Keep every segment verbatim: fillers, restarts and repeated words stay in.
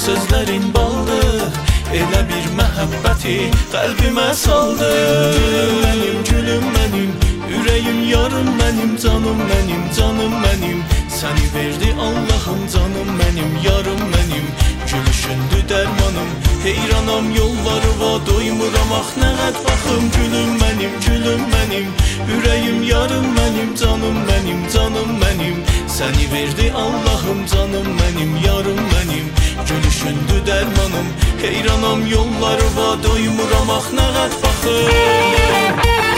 sözlərin baldır. Elə bir məhəbbəti qəlbimə saldı. Mənim gülüm mənim, ürəyim yarım mənim, canım mənim, canım mənim. Səni verdi Allahım, canım mənim, yarım mənim. Gülüşündü dərmanım, heyranam yolları va doymuram. Ax nə qəd baxım, gülüm mənim, gülüm mənim. Ürəyim yarım mənim, canım mənim, canım mənim. Səni verdi Allahım, canım mənim, yarım mənim. Gülüşündü dərmanım, heyranam yolları va doymuram. Ax nə qəd baxım.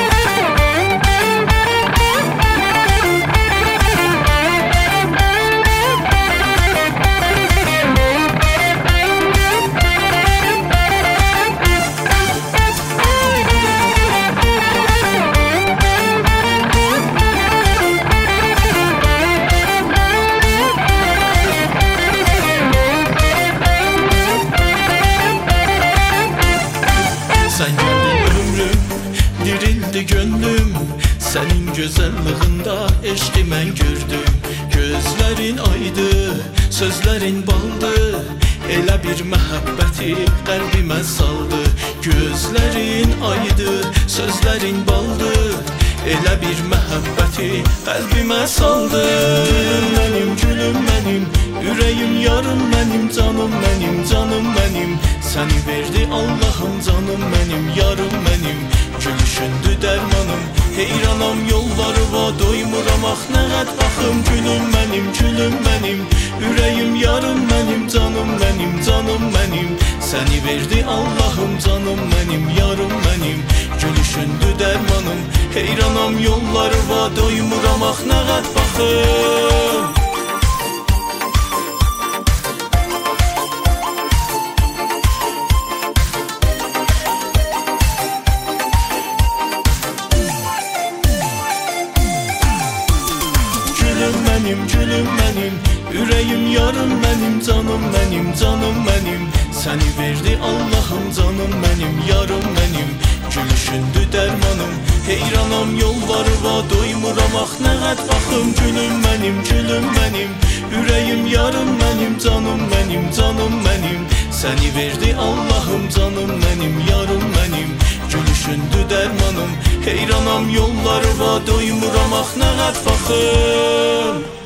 Sen geldin ömrüm, dirildi gönlüm. Senin güzelliğinde eşki mən gördüm. Gözlerin aydı, sözlerin baldı. Elə bir məhəbbəti qəlbimə saldı. Gözlerin aydı, sözlerin baldı. Elə bir məhəbbəti qəlbimə saldı. Gülüm mənim, gülüm mənim, ürəyim yarım mənim, canım mənim, canım mənim. Səni verdi Allahım, canım mənim, yarım mənim. Gülüşündü dərmanım, heyranam yolları va doymuram. Ax nə qəd baxım, gülüm mənim, gülüm mənim. Ürəyim yarım mənim, canım mənim, canım mənim. Səni verdi Allahım, canım mənim, yarım mənim. Gülüşündü dərmanım, heyranam yolları va doymuram. Ax nə qəd baxım. Gülüm mənim, gülüm mənim, ürəyim yarım mənim, canım mənim, canım mənim. Səni verdi Allahım, canım mənim, yarım mənim. Gülüşündü dərmanım, heyranam yolları va doymuram. Ax nə qəd baxım, gülüm mənim, gülüm mənim. Ürəyim yarım mənim, canım mənim, canım mənim. Səni verdi Allahım, canım mənim, yarım mənim. Gülüşündü dərmanım, heyranam yolları va doymuram. Ax nə qəd baxım.